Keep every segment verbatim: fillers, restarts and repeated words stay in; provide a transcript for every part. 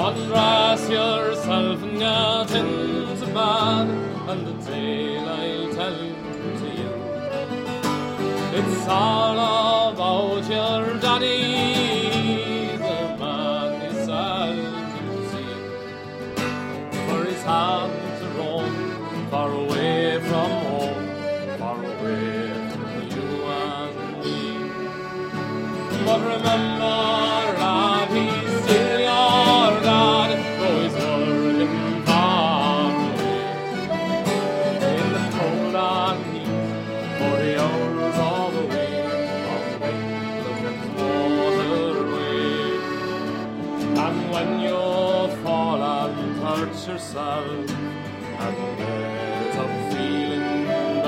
undress yourself and get into bed, and the tale I'll tell to you, it's all about your daddy, the man you seldom see, for he's had to roam far away from home, far away from you and me. But remember, lad, he's still your dad, though he's working far away in the cold and heat, forty hours all the way from England's waterway. And when you fall and hurt yourself and get up feeling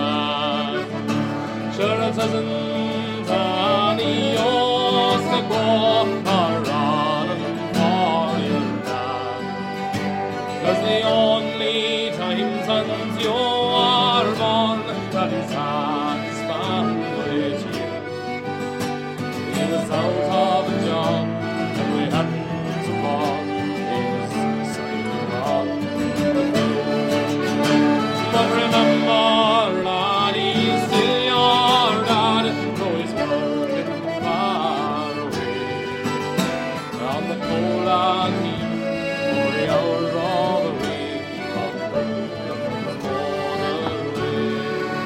bad, sure it isn't any use to go a-running for your dad, 'cause the only time since you are born that he's had spent with you, he was out of a job and we hadn't to walk, he was sailing on the blue. But remember, lad, he's still your dad, though he's working far away on the cold and heat, forty hours all the way from England's waterway.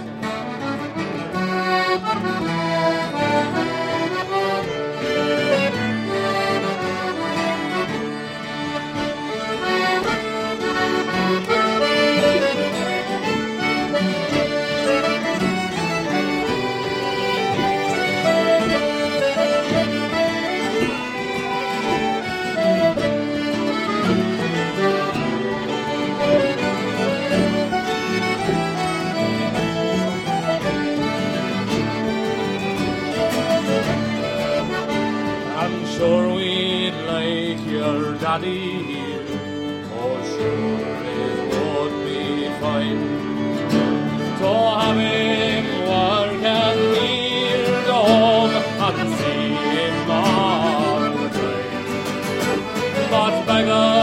I'm sure we'd like your daddy here, oh sure it would be fine to have him working near the home and see him all the time. But beggar